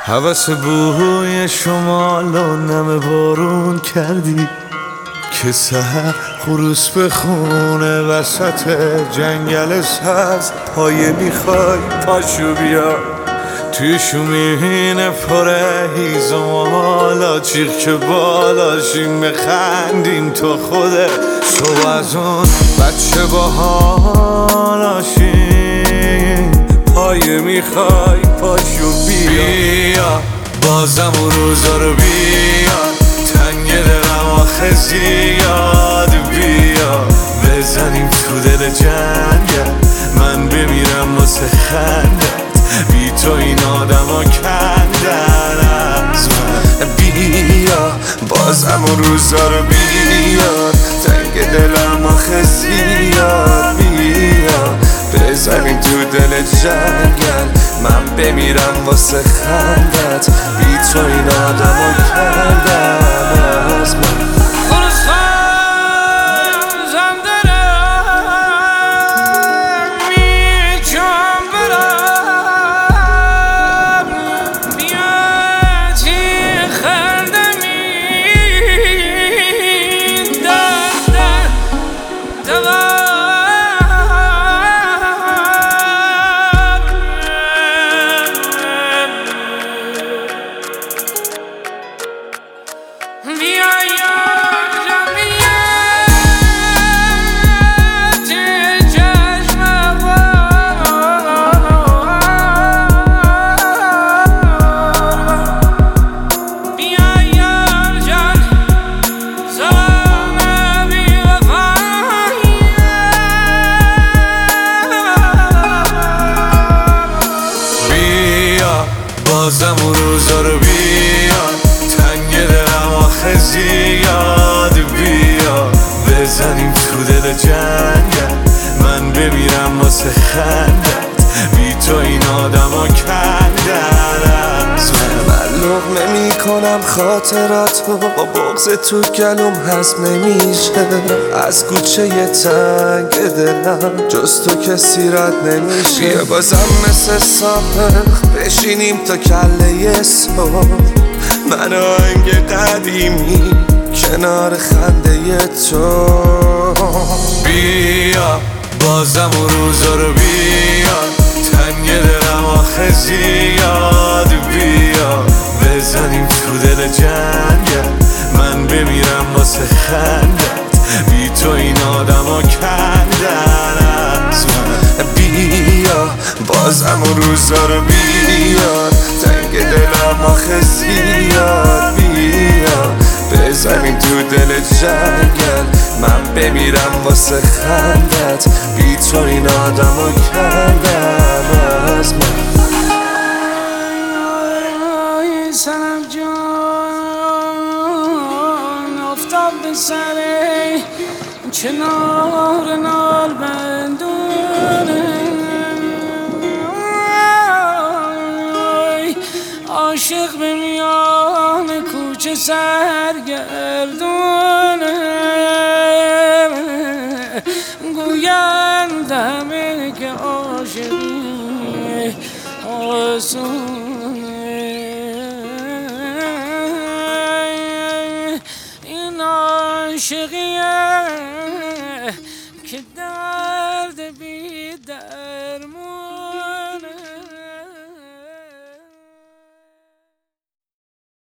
هوس بوی شمال و نم بارون کردی که سحر خروس به خونه وسط جنگل سبز پایه میخوای پاشو بیا توی شومین پره هیزم و حالا چیخ که بالاشیم بخندیم تو خوده صبح از اون بچه با حالاشیم پایه میخوای پاشو بیا بازم اون روزا رو بیا تنگ دلم آخه زیاد بیا بزنیم تو دل جنگل من بمیرم واسه خندت بی تو این آدم ها کندن از من بیا بازم اون روزا رو بیا تنگ دلم آخه زیاد بیا بزنیم تو دل جنگل من بمیرم واسه خندت بی تو این آدم ها کندن از من بازم اون روزا رو بیا تنگ دلم آخه زیاد بیا بزنیم تو دل جنگل من بمیرم واسه خندت بی تو این آدم ها کندن از من لقمه میکنم خاطراتو با بغض تو گلوم هضم نمیشه از کوچه تنگ دلم جز تو کسی رد نمیشه بیا بازم مثل سابق بشینیم تا کله صبح من آهنگ قدیمی کنار خنده تو بیا بازم اون روزا رو بیا تنگ دلم آخه زیاد بیا بزنیم تو دل جنگل من بمیرم واسه خندت بی تو این آدم ها کندن از من بیا بازم اون روزا رو بیا تنگ دلم آخه زیاد بیا بزنیم تو دل جنگل من بمیرم واسه خندت بی تو این آدم ها کندن از من سنم جان افتاد به سره کنار نال بندونه عاشق به میان کوچه سرگردونه گویند همه که عاشقی آسونه